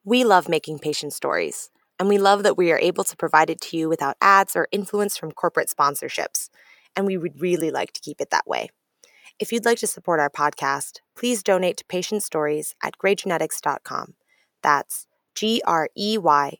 We love making patient stories, and we love that we are able to provide it to you without ads or influence from corporate sponsorships, and we would really like to keep it that way. If you'd like to support our podcast, please donate to Patient Stories at greygenetics.com. That's GREY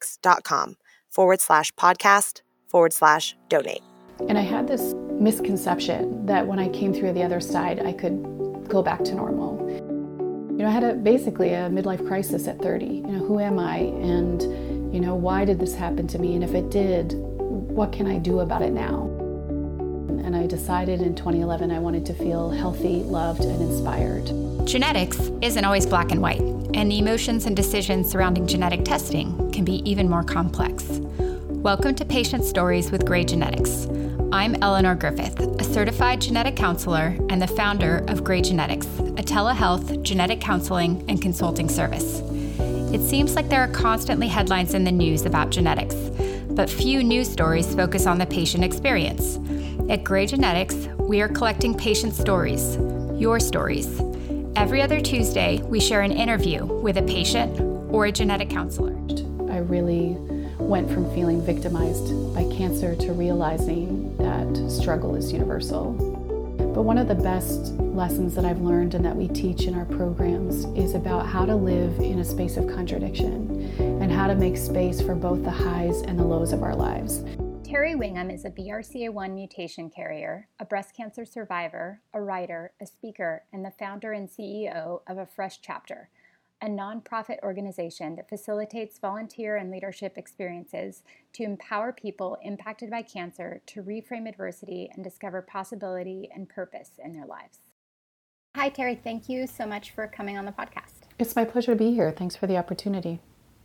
genetics.com/podcast/donate. And I had this misconception that when I came through the other side, I could go back to normal. I had basically a midlife crisis at 30. Who am I? And, why did this happen to me? And if it did, what can I do about it now? And I decided in 2011 I wanted to feel healthy, loved, and inspired. Genetics isn't always black and white, and the emotions and decisions surrounding genetic testing can be even more complex. Welcome to Patient Stories with Grey Genetics. I'm Eleanor Griffith, a certified genetic counselor and the founder of Grey Genetics, a telehealth genetic counseling and consulting service. It seems like there are constantly headlines in the news about genetics, but few news stories focus on the patient experience. At Grey Genetics, we are collecting patient stories, your stories. Every other Tuesday, we share an interview with a patient or a genetic counselor. I really went from feeling victimized by cancer to realizing that struggle is universal. But one of the best lessons that I've learned and that we teach in our programs is about how to live in a space of contradiction and how to make space for both the highs and the lows of our lives. Terry Wingham is a BRCA1 mutation carrier, a breast cancer survivor, a writer, a speaker, and the founder and CEO of A Fresh Chapter, a nonprofit organization that facilitates volunteer and leadership experiences to empower people impacted by cancer to reframe adversity and discover possibility and purpose in their lives. Hi, Terry. Thank you so much for coming on the podcast. It's my pleasure to be here. Thanks for the opportunity.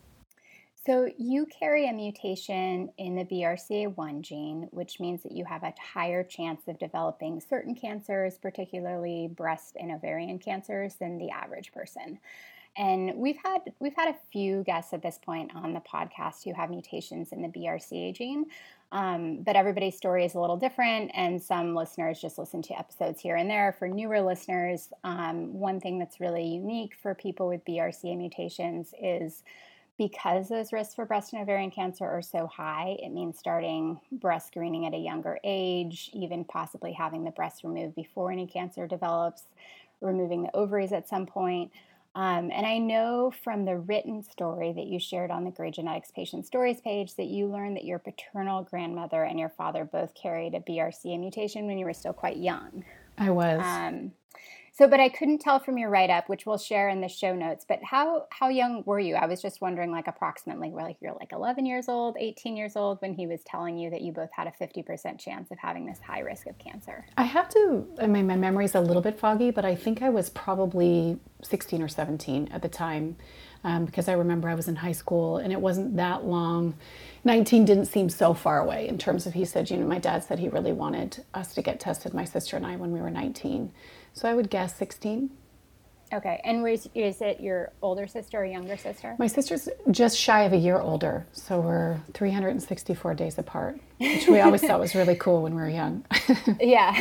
So you carry a mutation in the BRCA1 gene, which means that you have a higher chance of developing certain cancers, particularly breast and ovarian cancers, than the average person. And we've had a few guests at this point on the podcast who have mutations in the BRCA gene, but everybody's story is a little different, and some listeners just listen to episodes here and there. For newer listeners, one thing that's really unique for people with BRCA mutations is because those risks for breast and ovarian cancer are so high, it means starting breast screening at a younger age, even possibly having the breast removed before any cancer develops, removing the ovaries at some point. And I know from the written story that you shared on the Grey Genetics Patient Stories page that you learned that your paternal grandmother and your father both carried a BRCA mutation when you were still quite young. I was. But I couldn't tell from your write-up, which we'll share in the show notes, but how young were you? I was just wondering, approximately, you're 11 years old, 18 years old, when he was telling you that you both had a 50% chance of having this high risk of cancer. My memory's a little bit foggy, but I think I was probably 16 or 17 at the time, because I remember I was in high school and it wasn't that long. 19 didn't seem so far away in terms of, he said, my dad said he really wanted us to get tested, my sister and I, when we were 19. So I would guess 16. Okay. And is it your older sister or younger sister? My sister's just shy of a year older. So we're 364 days apart, which we always thought was really cool when we were young. Yeah.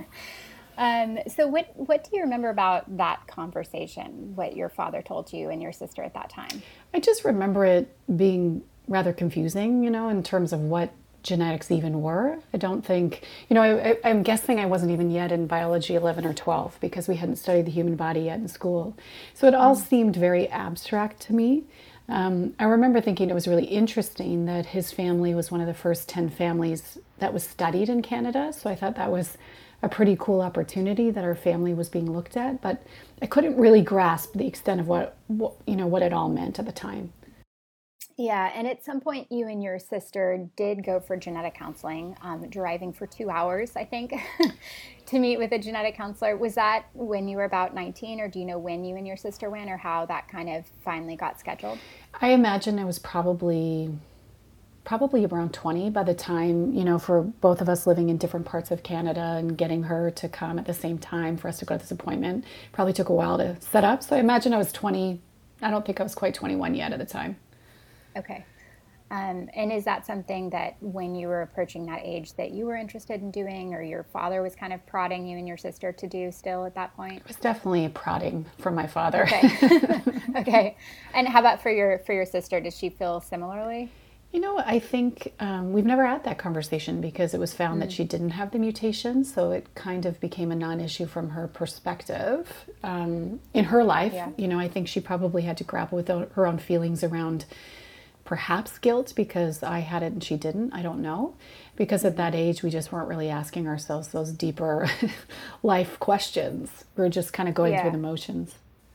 So what do you remember about that conversation, what your father told you and your sister at that time? I just remember it being rather confusing, in terms of what genetics even were. I don't think, I'm guessing I wasn't even yet in biology 11 or 12 because we hadn't studied the human body yet in school. So it all seemed very abstract to me. I remember thinking it was really interesting that his family was one of the first 10 families that was studied in Canada. So I thought that was a pretty cool opportunity that our family was being looked at, but I couldn't really grasp the extent of what it all meant at the time. Yeah, and at some point you and your sister did go for genetic counseling, driving for 2 hours, I think, to meet with a genetic counselor. Was that when you were about 19, or do you know when you and your sister went, or how that kind of finally got scheduled? I imagine I was probably around 20 by the time, for both of us living in different parts of Canada and getting her to come at the same time for us to go to this appointment. Probably took a while to set up. So I imagine I was 20. I don't think I was quite 21 yet at the time. Okay. And is that something that when you were approaching that age that you were interested in doing, or your father was kind of prodding you and your sister to do still at that point? It was definitely prodding from my father. Okay. Okay. And how about for your sister? Did she feel similarly? I think we've never had that conversation because it was found that she didn't have the mutation, so it kind of became a non-issue from her perspective. In her life, Yeah. I think she probably had to grapple with her own feelings around perhaps guilt because I had it and she didn't. I don't know. Because at that age, we just weren't really asking ourselves those deeper life questions. We were just kind of going through Yeah. the motions.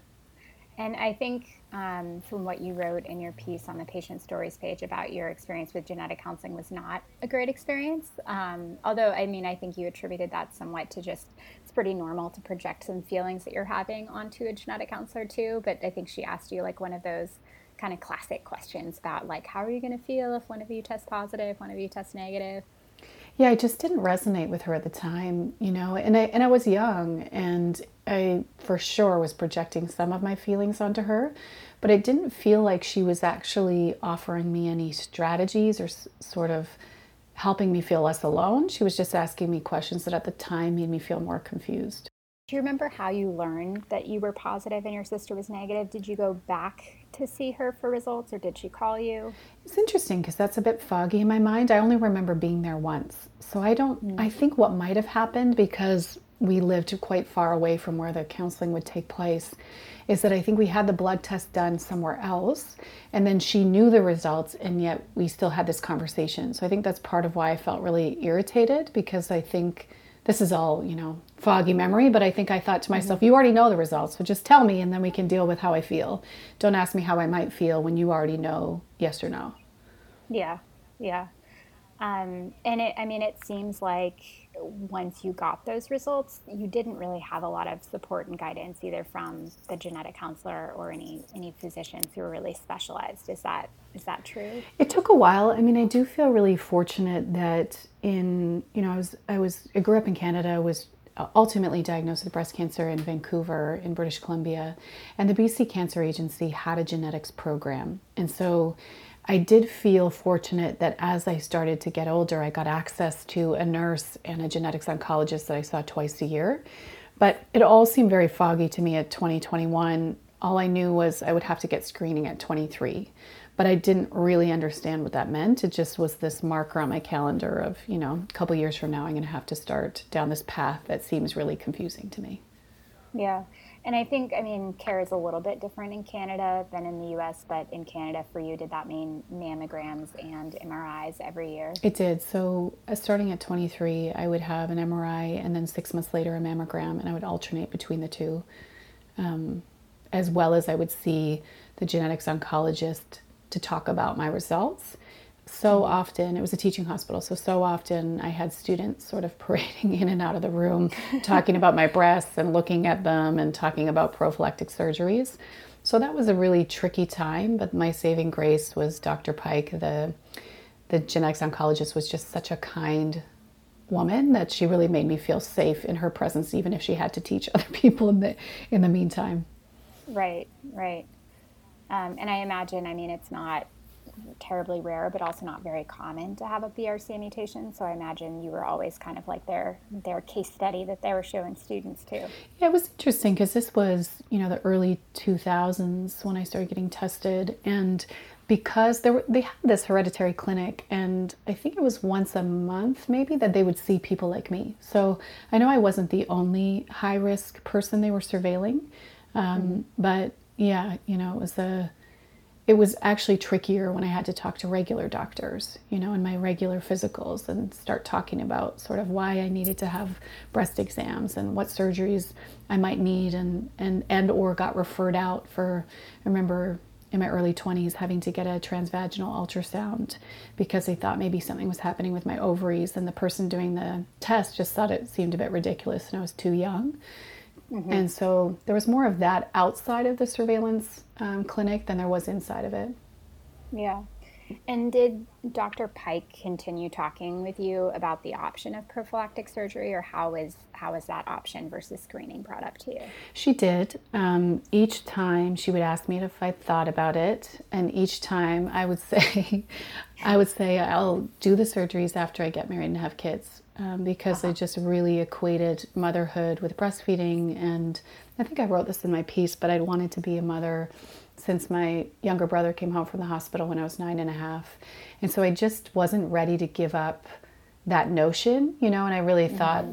And I think from what you wrote in your piece on the patient stories page about your experience with genetic counseling was not a great experience. Although, I mean, I think you attributed that somewhat to just, it's pretty normal to project some feelings that you're having onto a genetic counselor too. But I think she asked you like one of those kind of classic questions about like, how are you going to feel if one of you tests positive, one of you tests negative? Yeah, I just didn't resonate with her at the time, and I was young and I for sure was projecting some of my feelings onto her, but it didn't feel like she was actually offering me any strategies or sort of helping me feel less alone. She was just asking me questions that at the time made me feel more confused. Do you remember how you learned that you were positive and your sister was negative? Did you go back to see her for results or did she call you? It's interesting because that's a bit foggy in my mind. I only remember being there once. So I think what might have happened because we lived quite far away from where the counseling would take place is that I think we had the blood test done somewhere else and then she knew the results and yet we still had this conversation. So I think that's part of why I felt really irritated because I think this is all, foggy memory, but I think I thought to myself, you already know the results, so just tell me and then we can deal with how I feel. Don't ask me how I might feel when you already know yes or no. Yeah, yeah. And I mean, it seems like once you got those results, you didn't really have a lot of support and guidance either from the genetic counselor or any physicians who were really specialized. Is that true? It took a while. I mean, I do feel really fortunate that I grew up in Canada, was ultimately diagnosed with breast cancer in Vancouver in British Columbia, and the BC Cancer Agency had a genetics program. And so I did feel fortunate that as I started to get older, I got access to a nurse and a genetics oncologist that I saw twice a year. But it all seemed very foggy to me at 2021. All I knew was I would have to get screening at 23. But I didn't really understand what that meant. It just was this marker on my calendar of, a couple years from now, I'm going to have to start down this path that seems really confusing to me. Yeah. And I think, I mean, care is a little bit different in Canada than in the US, but in Canada for you, did that mean mammograms and MRIs every year? It did. So starting at 23, I would have an MRI and then 6 months later a mammogram, and I would alternate between the two, as well as I would see the genetics oncologist to talk about my results. So often, it was a teaching hospital, so often I had students sort of parading in and out of the room, talking about my breasts and looking at them and talking about prophylactic surgeries. So that was a really tricky time, but my saving grace was Dr. Pike, the genetics oncologist was just such a kind woman that she really made me feel safe in her presence, even if she had to teach other people in the meantime. Right, right. And I imagine, I mean, it's not terribly rare, but also not very common to have a BRCA mutation. So I imagine you were always kind of like their case study that they were showing students too. Yeah, it was interesting because this was, the early 2000s when I started getting tested, and because they had this hereditary clinic, and I think it was once a month maybe that they would see people like me. So I know I wasn't the only high risk person they were surveilling, but yeah, it was actually trickier when I had to talk to regular doctors, in my regular physicals and start talking about sort of why I needed to have breast exams and what surgeries I might need and or got referred out for. I remember in my early 20s having to get a transvaginal ultrasound because they thought maybe something was happening with my ovaries, and the person doing the test just thought it seemed a bit ridiculous and I was too young. And so there was more of that outside of the surveillance clinic than there was inside of it. Yeah. And did Dr. Pike continue talking with you about the option of prophylactic surgery, or how is that option versus screening brought up to you? She did. Each time she would ask me if I thought about it, and each time I would say, I'll do the surgeries after I get married and have kids, because I just really equated motherhood with breastfeeding, and I think I wrote this in my piece, but I'd wanted to be a mother since my younger brother came home from the hospital when I was 9.5, and so I just wasn't ready to give up that notion, and I really thought,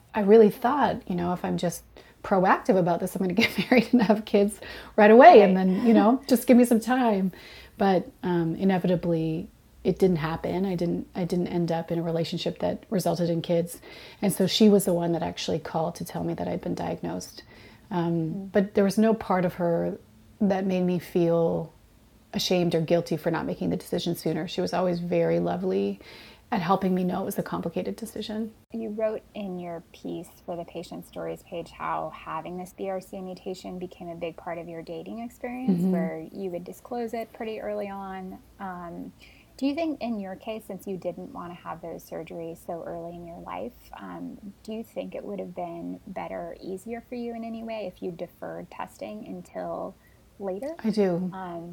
if I'm just proactive about this, I'm going to get married and have kids right away, and then just give me some time. But inevitably it didn't happen. I didn't end up in a relationship that resulted in kids, and so she was the one that actually called to tell me that I'd been diagnosed. But there was no part of her that made me feel ashamed or guilty for not making the decision sooner. She was always very lovely at helping me know it was a complicated decision. You wrote in your piece for the Patient Stories page how having this BRCA mutation became a big part of your dating experience, where you would disclose it pretty early on. Do you think in your case, since you didn't want to have those surgeries so early in your life, do you think it would have been better or easier for you in any way if you deferred testing until later? I do.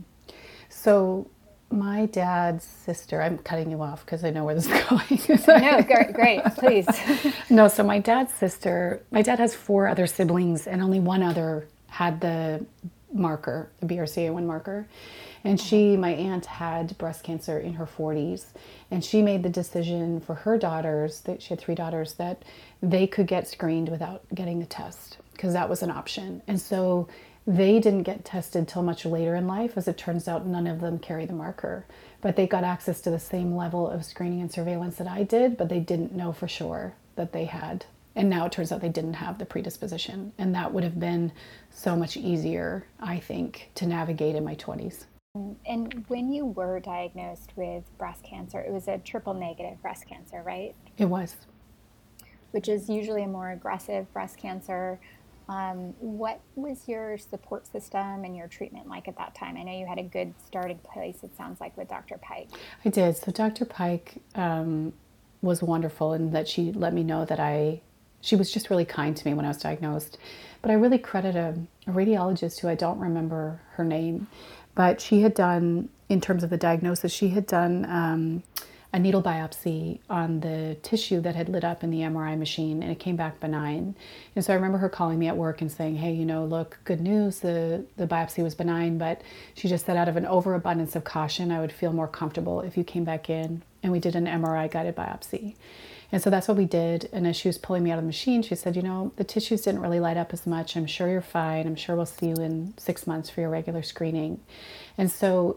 So my dad's sister, I'm cutting you off because I know where this is going. No, great, please. No, so my dad's sister, my dad has 4 other siblings, and only one other had the marker, the BRCA1 marker. And my aunt had breast cancer in her 40s, and she made the decision for her daughters, that she had 3 daughters, that they could get screened without getting the test, because that was an option. And so they didn't get tested till much later in life. As it turns out, none of them carry the marker, but they got access to the same level of screening and surveillance that I did, but they didn't know for sure that they had. And now it turns out they didn't have the predisposition. And that would have been so much easier, I think, to navigate in my 20s. And when you were diagnosed with breast cancer, it was a triple negative breast cancer, right? It was. Which is usually a more aggressive breast cancer. What was your support system and your treatment like at that time? I know you had a good starting place, it sounds like, with Dr. Pike. I did. So Dr. Pike was wonderful in that she let me know that she was just really kind to me when I was diagnosed. But I really credit a radiologist who I don't remember her name, but she had done, in terms of the diagnosis, she had done a needle biopsy on the tissue that had lit up in the MRI machine, and it came back benign. And so I remember her calling me at work and saying, hey, look, good news, the biopsy was benign, but she just said out of an overabundance of caution, I would feel more comfortable if you came back in and we did an MRI guided biopsy. And so that's what we did. And as she was pulling me out of the machine, she said, the tissues didn't really light up as much. I'm sure you're fine. I'm sure we'll see you in 6 months for your regular screening. And so,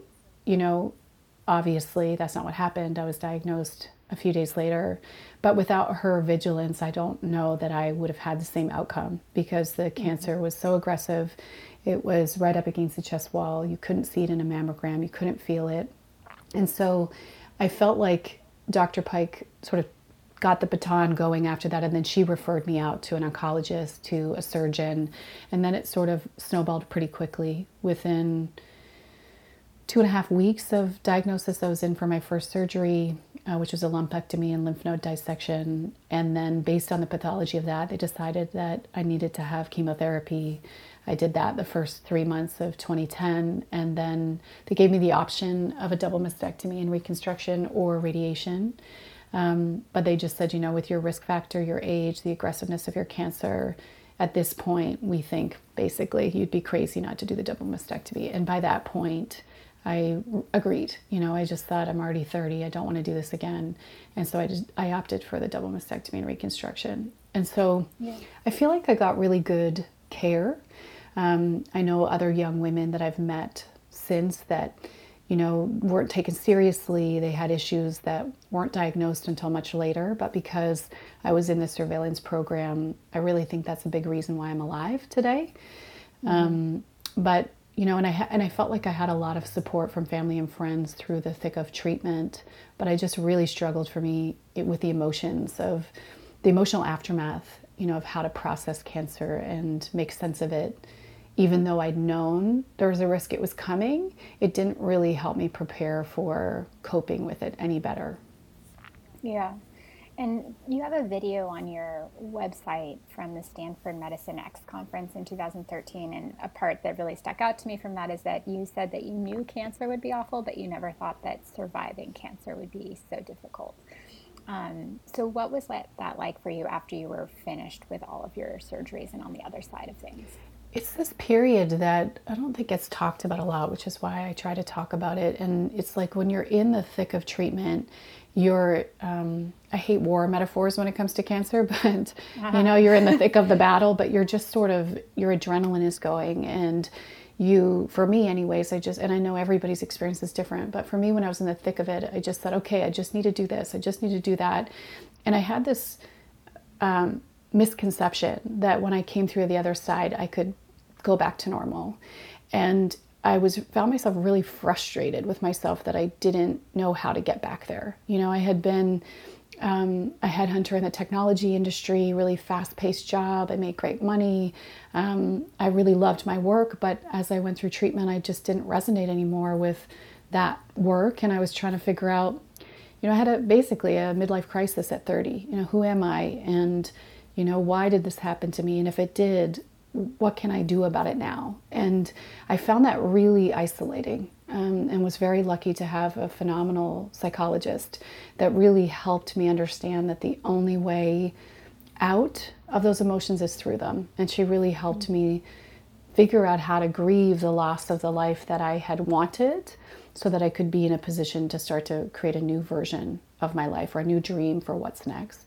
obviously, that's not what happened. I was diagnosed a few days later, but without her vigilance, I don't know that I would have had the same outcome, because the cancer was so aggressive. It was right up against the chest wall. You couldn't see it in a mammogram. You couldn't feel it. And so I felt like Dr. Pike sort of got the baton going after that, and then she referred me out to an oncologist, to a surgeon, and then it sort of snowballed pretty quickly. Within 2.5 weeks of diagnosis, I was in for my first surgery, which was a lumpectomy and lymph node dissection. And then based on the pathology of that, they decided that I needed to have chemotherapy. I did that the first 3 months of 2010. And then they gave me the option of a double mastectomy and reconstruction or radiation. But they just said, with your risk factor, your age, the aggressiveness of your cancer, at this point, we think basically you'd be crazy not to do the double mastectomy. And by that point, I agreed. I just thought, I'm already 30. I don't want to do this again. And so I opted for the double mastectomy and reconstruction. And so I feel like I got really good care. I know other young women that I've met since that, weren't taken seriously. They had issues that weren't diagnosed until much later. But because I was in the surveillance program, I really think that's a big reason why I'm alive today. But and I felt like I had a lot of support from family and friends through the thick of treatment, but I just really struggled with the emotions of the emotional aftermath, of how to process cancer and make sense of it even though I'd known there was a risk it was coming, it didn't really help me prepare for coping with it any better. Yeah. And you have a video on your website from the Stanford Medicine X conference in 2013. And a part that really stuck out to me from that is that you said that you knew cancer would be awful, but you never thought that surviving cancer would be so difficult. So what was that like for you after you were finished with all of your surgeries and on the other side of things? It's this period that I don't think gets talked about a lot, which is why I try to talk about it. And it's like when you're in the thick of treatment, you're, I hate war metaphors when it comes to cancer, but you're in the thick of the battle, but you're just sort of, your adrenaline is going. And for me anyways, and I know everybody's experience is different, but for me, when I was in the thick of it, I just thought, okay, I just need to do this. I just need to do that. And I had this misconception that when I came through the other side, I could go back to normal. And I found myself really frustrated with myself that I didn't know how to get back there. I had been a headhunter in the technology industry, really fast-paced job. I made great money. I really loved my work, but as I went through treatment, I just didn't resonate anymore with that work. And I was trying to figure out, I had basically a midlife crisis at 30. Who am I? And, why did this happen to me? And if it did, what can I do about it now? And I found that really isolating, and was very lucky to have a phenomenal psychologist that really helped me understand that the only way out of those emotions is through them. And she really helped me figure out how to grieve the loss of the life that I had wanted so that I could be in a position to start to create a new version of my life or a new dream for what's next.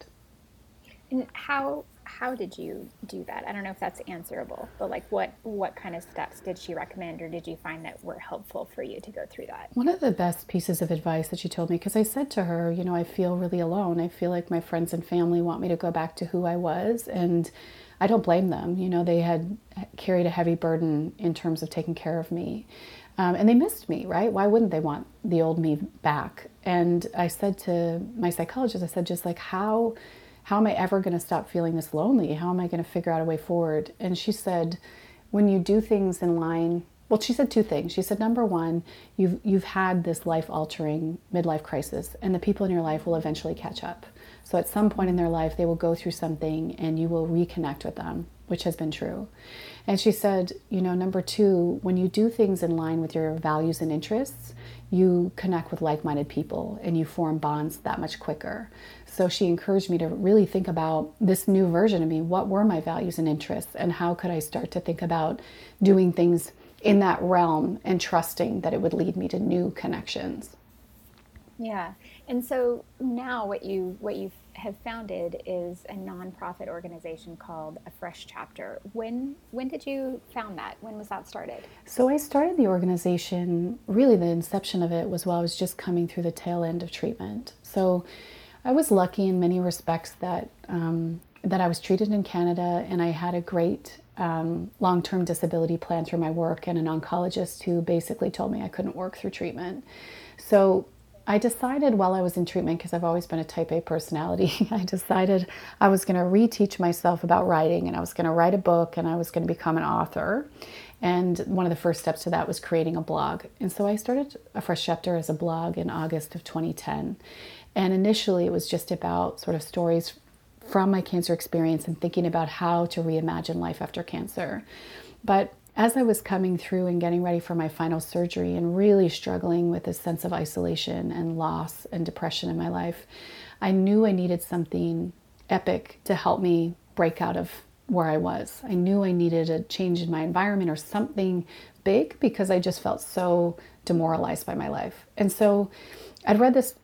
And how did you do that? I don't know if that's answerable, but like what kind of steps did she recommend, or did you find that were helpful for you to go through that? One of the best pieces of advice that she told me, because I said to her, I feel really alone. I feel like my friends and family want me to go back to who I was, and I don't blame them. They had carried a heavy burden in terms of taking care of me. And they missed me, right? Why wouldn't they want the old me back? And I said to my psychologist, I said, just like, how am I ever going to stop feeling this lonely? How am I going to figure out a way forward? And she said, when you do things in line, well, she said two things. She said, number one, you've had this life-altering midlife crisis, and the people in your life will eventually catch up. So at some point in their life, they will go through something and you will reconnect with them, which has been true. And she said, number two, when you do things in line with your values and interests, you connect with like-minded people and you form bonds that much quicker. So she encouraged me to really think about this new version of me. What were my values and interests, and how could I start to think about doing things in that realm and trusting that it would lead me to new connections? Yeah. And so now what you have founded is a nonprofit organization called A Fresh Chapter. When did you found that? When was that started? So I started the organization, really the inception of it was while I was just coming through the tail end of treatment. So I was lucky in many respects that I was treated in Canada, and I had a great long-term disability plan through my work, and an oncologist who basically told me I couldn't work through treatment. So I decided while I was in treatment, because I've always been a type A personality, I decided I was going to reteach myself about writing, and I was going to write a book, and I was going to become an author. And one of the first steps to that was creating a blog. And so I started A Fresh Chapter as a blog in August of 2010. And initially it was just about sort of stories from my cancer experience and thinking about how to reimagine life after cancer. But as I was coming through and getting ready for my final surgery and really struggling with this sense of isolation and loss and depression in my life, I knew I needed something epic to help me break out of where I was. I knew I needed a change in my environment or something big, because I just felt so demoralized by my life. And so I'd read this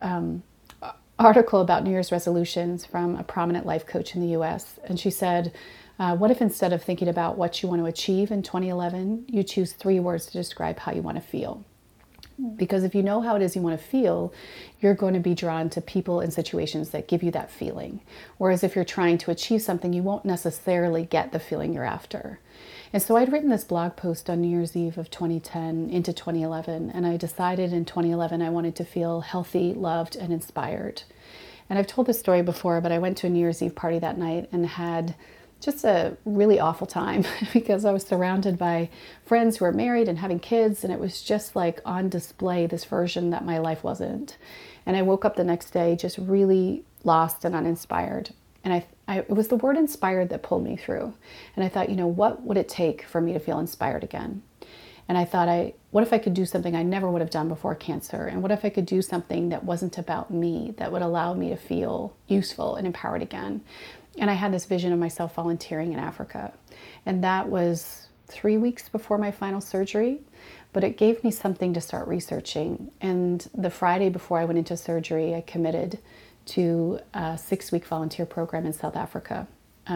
article about New Year's resolutions from a prominent life coach in the US. And she said, what if instead of thinking about what you want to achieve in 2011, you choose 3 words to describe how you want to feel? Because if you know how it is you want to feel, you're going to be drawn to people and situations that give you that feeling. Whereas if you're trying to achieve something, you won't necessarily get the feeling you're after. And so I'd written this blog post on New Year's Eve of 2010 into 2011, and I decided in 2011 I wanted to feel healthy, loved, and inspired. And I've told this story before, but I went to a New Year's Eve party that night and had just a really awful time because I was surrounded by friends who were married and having kids, and it was just like on display, this version that my life wasn't. And I woke up the next day just really lost and uninspired. And it was the word inspired that pulled me through. And I thought, what would it take for me to feel inspired again? And I thought, what if I could do something I never would have done before cancer? And what if I could do something that wasn't about me, that would allow me to feel useful and empowered again? And I had this vision of myself volunteering in Africa. And that was 3 weeks before my final surgery, but it gave me something to start researching. And the Friday before I went into surgery, I committed to a 6-week volunteer program in South Africa.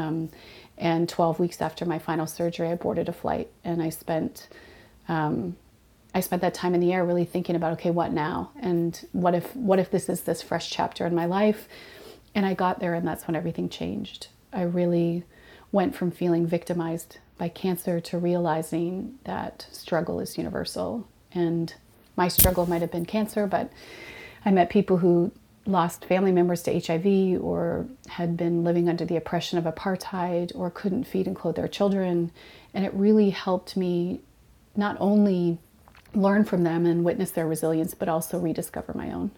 And 12 weeks after my final surgery, I boarded a flight, and I spent that time in the air really thinking about, okay, what now? And what if this is this fresh chapter in my life? And I got there, and that's when everything changed. I really went from feeling victimized by cancer to realizing that struggle is universal. And my struggle might have been cancer, but I met people who lost family members to HIV, or had been living under the oppression of apartheid, or couldn't feed and clothe their children. And it really helped me not only learn from them and witness their resilience, but also rediscover my own.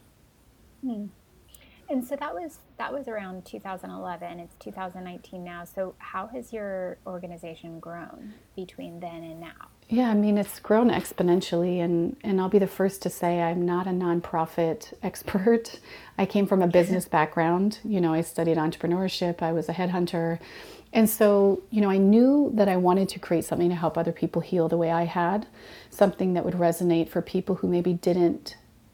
And so that was around 2011. It's 2019 now. So how has your organization grown between then and now? Yeah, it's grown exponentially, and I'll be the first to say I'm not a nonprofit expert. I came from a business background. I studied entrepreneurship. I was a headhunter. And so, I knew that I wanted to create something to help other people heal the way I had, something that would resonate for people who maybe didn't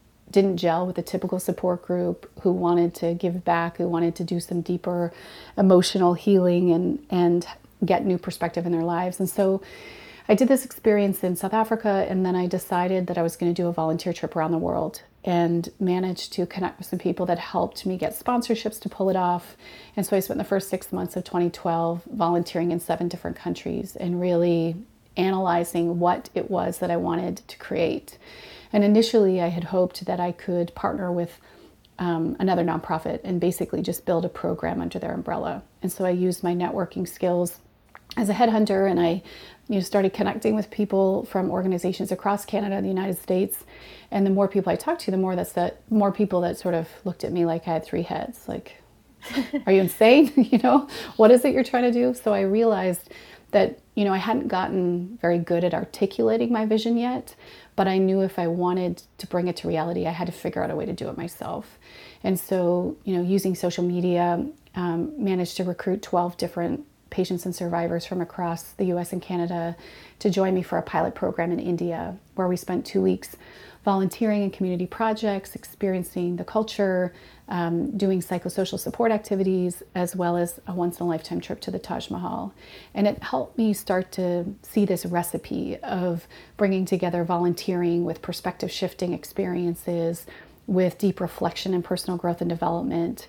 gel with a typical support group, who wanted to give back, who wanted to do some deeper emotional healing and get new perspective in their lives. And so I did this experience in South Africa, and then I decided that I was going to do a volunteer trip around the world, and managed to connect with some people that helped me get sponsorships to pull it off. And so I spent the first 6 months of 2012 volunteering in 7 different countries and really analyzing what it was that I wanted to create. And initially I had hoped that I could partner with another nonprofit and basically just build a program under their umbrella. And so I used my networking skills as a headhunter, and I started connecting with people from organizations across Canada and the United States. And the more people I talked to, the more people that sort of looked at me like I had 3 heads. Like, are you insane? What is it you're trying to do? So I realized that, I hadn't gotten very good at articulating my vision yet, but I knew if I wanted to bring it to reality, I had to figure out a way to do it myself. And so, using social media, managed to recruit 12 different patients and survivors from across the US and Canada to join me for a pilot program in India, where we spent 2 weeks volunteering in community projects, experiencing the culture, doing psychosocial support activities, as well as a once-in-a-lifetime trip to the Taj Mahal. And it helped me start to see this recipe of bringing together volunteering with perspective-shifting experiences, with deep reflection and personal growth and development.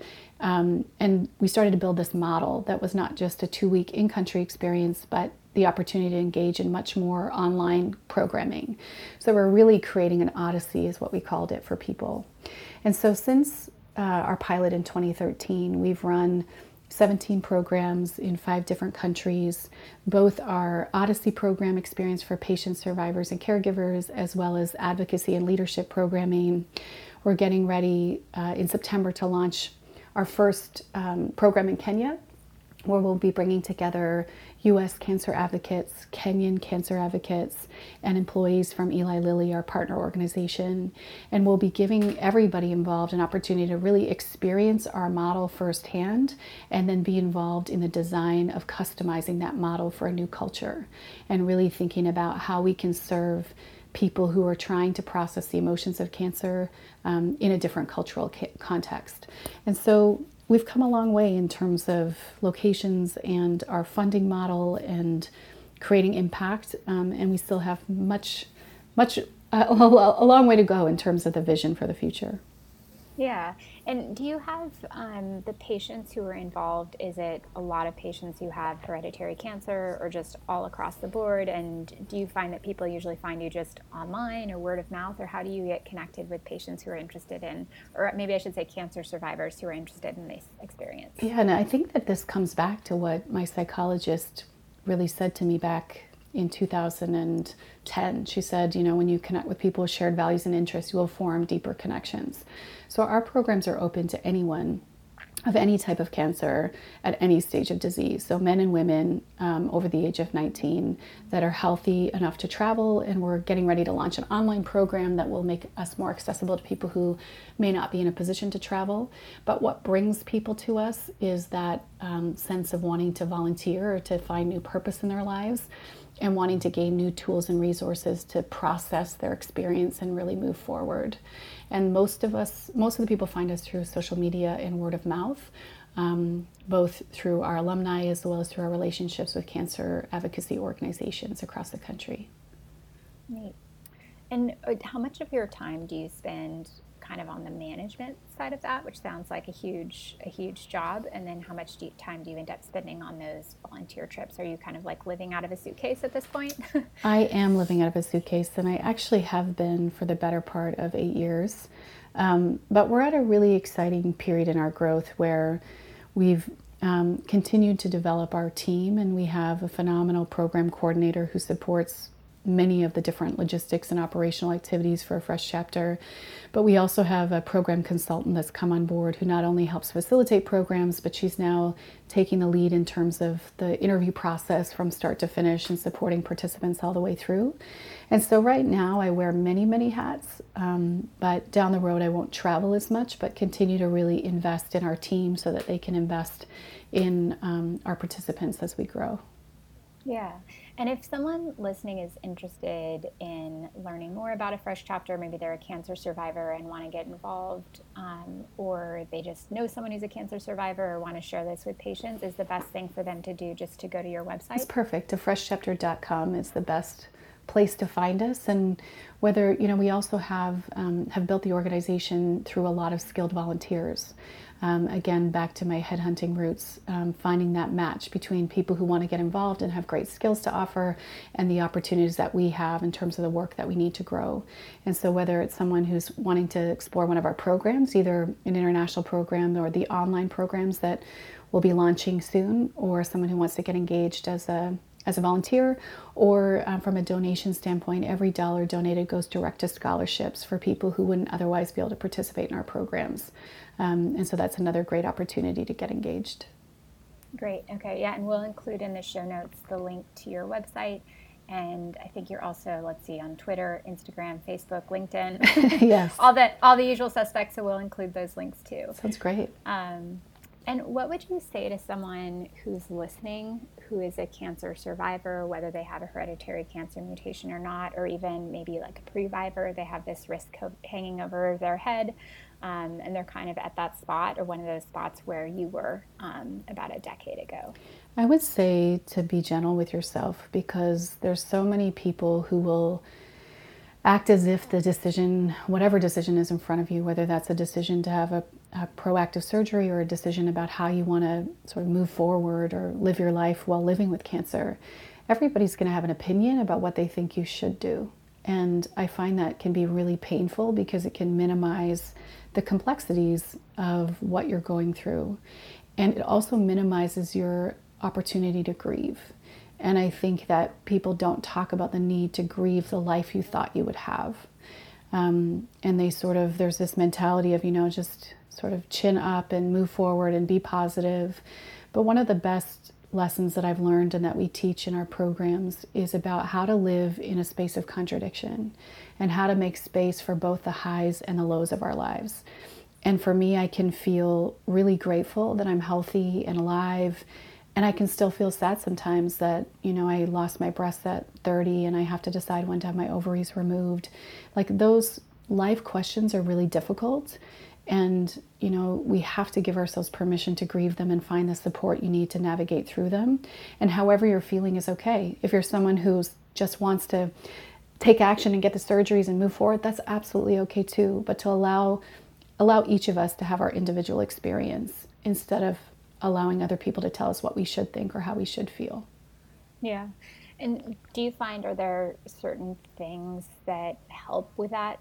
And we started to build this model that was not just a 2-week in-country experience, but the opportunity to engage in much more online programming. So we're really creating an odyssey, is what we called it, for people. And so since our pilot in 2013, we've run 17 programs in 5 different countries, both our Odyssey program experience for patients, survivors, and caregivers, as well as advocacy and leadership programming. We're getting ready in September to launch our first program in Kenya, where we'll be bringing together U.S. cancer advocates, Kenyan cancer advocates, and employees from Eli Lilly, our partner organization. And we'll be giving everybody involved an opportunity to really experience our model firsthand, and then be involved in the design of customizing that model for a new culture, and really thinking about how we can serve people who are trying to process the emotions of cancer in a different cultural context. And so we've come a long way in terms of locations and our funding model and creating impact, and we still have a long way to go in terms of the vision for the future. Yeah. And do you have the patients who are involved? Is it a lot of patients who have hereditary cancer or just all across the board? And do you find that people usually find you just online or word of mouth? Or how do you get connected with patients who are interested in, or maybe I should say cancer survivors who are interested in this experience? Yeah, and I think that this comes back to what my psychologist really said to me back in 2010. She said, you know, when you connect with people with shared values and interests, you will form deeper connections. So our programs are open to anyone of any type of cancer at any stage of disease. So men and women over the age of 19 that are healthy enough to travel, and we're getting ready to launch an online program that will make us more accessible to people who may not be in a position to travel. But what brings people to us is that sense of wanting to volunteer or to find new purpose in their lives, and wanting to gain new tools and resources to process their experience and really move forward. And most of the people find us through social media and word of mouth, both through our alumni as well as through our relationships with cancer advocacy organizations across the country. Neat. And how much of your time do you spend kind of on the management side of that, which sounds like a huge job? And then how much time do you end up spending on those volunteer trips? Are you kind of like living out of a suitcase at this point? I am living out of a suitcase, and I actually have been for the better part of 8 years. But we're at a really exciting period in our growth where we've continued to develop our team, and we have a phenomenal program coordinator who supports many of the different logistics and operational activities for a Fresh Chapter. But we also have a program consultant that's come on board who not only helps facilitate programs, but she's now taking the lead in terms of the interview process from start to finish and supporting participants all the way through. And so right now I wear many, many hats, but down the road I won't travel as much, but continue to really invest in our team so that they can invest in our participants as we grow. Yeah. And if someone listening is interested in learning more about a Fresh Chapter, maybe they're a cancer survivor and want to get involved, or they just know someone who's a cancer survivor or want to share this with patients, is the best thing for them to do just to go to your website? It's perfect. freshchapter.com is the best place to find us. And whether, you know, we also have built the organization through a lot of skilled volunteers. Again, back to my headhunting roots, finding that match between people who want to get involved and have great skills to offer and the opportunities that we have in terms of the work that we need to grow. And so whether it's someone who's wanting to explore one of our programs, either an international program or the online programs that we'll be launching soon, or someone who wants to get engaged as a volunteer, or from a donation standpoint, every dollar donated goes direct to scholarships for people who wouldn't otherwise be able to participate in our programs. And so that's another great opportunity to get engaged. Great. Okay. Yeah. And we'll include in the show notes the link to your website. And I think you're also, let's see, on Twitter, Instagram, Facebook, LinkedIn. Yes. all the usual suspects. So we'll include those links too. Sounds great. And what would you say to someone who's listening, who is a cancer survivor, whether they have a hereditary cancer mutation or not, or even maybe like a previvor, they have this risk hanging over their head, and they're kind of at that spot or one of those spots where you were about a decade ago? I would say to be gentle with yourself, because there's so many people who will act as if the decision, whatever decision is in front of you, whether that's a decision to have a proactive surgery or a decision about how you want to sort of move forward or live your life while living with cancer, everybody's going to have an opinion about what they think you should do. And I find that can be really painful because it can minimize the complexities of what you're going through. And it also minimizes your opportunity to grieve. And I think that people don't talk about the need to grieve the life you thought you would have. And they there's this mentality of, just sort of chin up and move forward and be positive. But one of the best lessons that I've learned and that we teach in our programs is about how to live in a space of contradiction and how to make space for both the highs and the lows of our lives. And for me, I can feel really grateful that I'm healthy and alive. And I can still feel sad sometimes that, I lost my breasts at 30 and I have to decide when to have my ovaries removed. Like, those life questions are really difficult. And, we have to give ourselves permission to grieve them and find the support you need to navigate through them. And however you're feeling is okay. If you're someone who just wants to take action and get the surgeries and move forward, that's absolutely okay too. But to allow allow each of us to have our individual experience instead of allowing other people to tell us what we should think or how we should feel. Yeah. And do you find, are there certain things that help with that?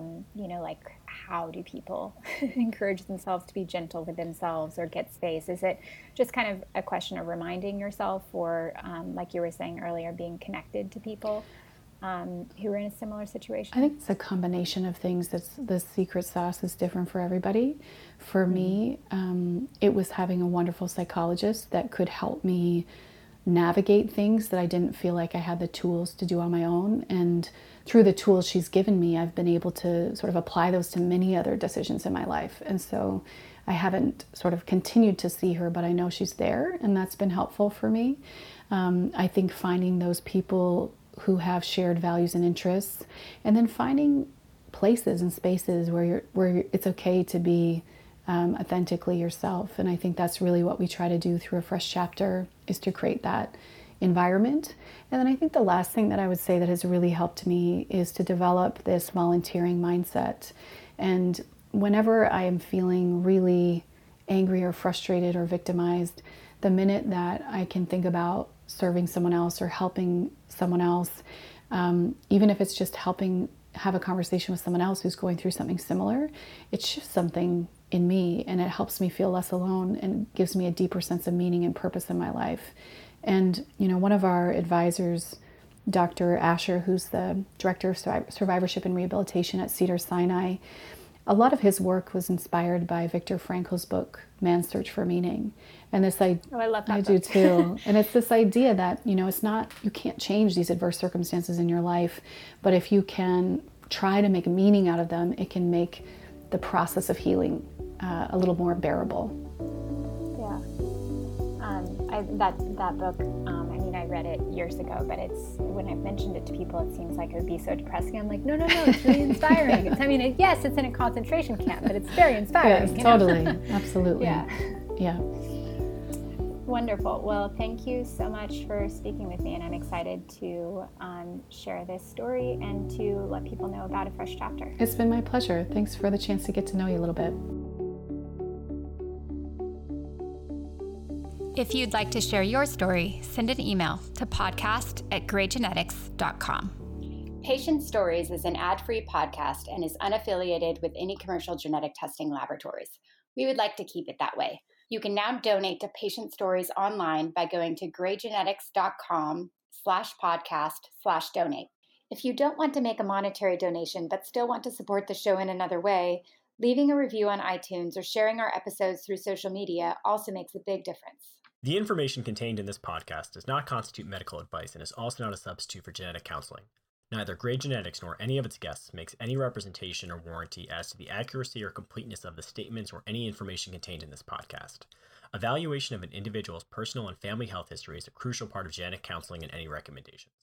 Like how do people encourage themselves to be gentle with themselves or get space? Is it just kind of a question of reminding yourself or, like you were saying earlier, being connected to people who are in a similar situation? I think it's a combination of things. The secret sauce is different for everybody. For me, it was having a wonderful psychologist that could help me navigate things that I didn't feel like I had the tools to do on my own. And through the tools she's given me, I've been able to sort of apply those to many other decisions in my life. And so I haven't sort of continued to see her, but I know she's there, and that's been helpful for me. I think finding those people who have shared values and interests, and then finding places and spaces where it's okay to be authentically yourself. And I think that's really what we try to do through A Fresh Chapter, is to create that environment. And then I think the last thing that I would say that has really helped me is to develop this volunteering mindset. And whenever I am feeling really angry or frustrated or victimized, the minute that I can think about serving someone else or helping someone else, even if it's just helping have a conversation with someone else who's going through something similar, it shifts something in me, and it helps me feel less alone and gives me a deeper sense of meaning and purpose in my life. And, one of our advisors, Dr. Asher, who's the director of survivorship and rehabilitation at Cedars-Sinai, a lot of his work was inspired by Viktor Frankl's book, Man's Search for Meaning. And this I love that I book. do too. And it's this idea that, it's not, you can't change these adverse circumstances in your life, but if you can try to make meaning out of them, it can make the process of healing a little more bearable. Yeah. That book, I read it years ago, but when I've mentioned it to people, it seems like it would be so depressing. I'm like, no, it's really inspiring. Yes, it's in a concentration camp, but it's very inspiring. Yes, totally. Absolutely. Yeah. Wonderful. Well, thank you so much for speaking with me, and I'm excited to share this story and to let people know about A Fresh Chapter. It's been my pleasure. Thanks for the chance to get to know you a little bit. If you'd like to share your story, send an email to podcast@graygenetics.com. Patient Stories is an ad-free podcast and is unaffiliated with any commercial genetic testing laboratories. We would like to keep it that way. You can now donate to Patient Stories online by going to graygenetics.com/podcast/donate. If you don't want to make a monetary donation but still want to support the show in another way, leaving a review on iTunes or sharing our episodes through social media also makes a big difference. The information contained in this podcast does not constitute medical advice and is also not a substitute for genetic counseling. Neither Gray Genetics nor any of its guests makes any representation or warranty as to the accuracy or completeness of the statements or any information contained in this podcast. Evaluation of an individual's personal and family health history is a crucial part of genetic counseling and any recommendation.